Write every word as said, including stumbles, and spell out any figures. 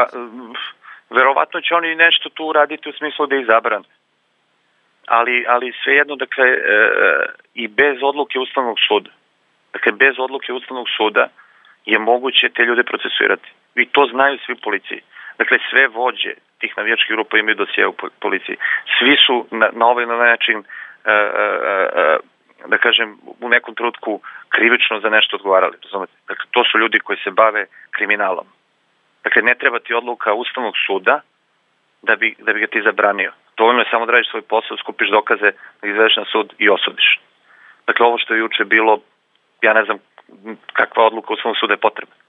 Pa, verovatno će oni nešto tu uraditi u smislu da ih zabrane. Ali, ali svejedno, dakle, e, i bez odluke Ustavnog suda, dakle, bez odluke Ustavnog suda je moguće te ljude procesuirati. I to znaju svi policiji. Dakle, sve vođe tih navijačkih grupa imaju dosije u policiji. Svi su na, na ovaj način, e, e, da kažem, u nekom trenutku krivično za nešto odgovarali. Dakle, to su ljudi koji se bave kriminalom. Dakle, ne treba ti odluka Ustavnog suda da bi, da bi ga ti zabranio. Dovoljno je samo da radiš svoj posao, skupiš dokaze, da izvedeš na sud i osudiš. Dakle, ovo što je juče bilo, ja ne znam kakva odluka Ustavnog suda je potrebna.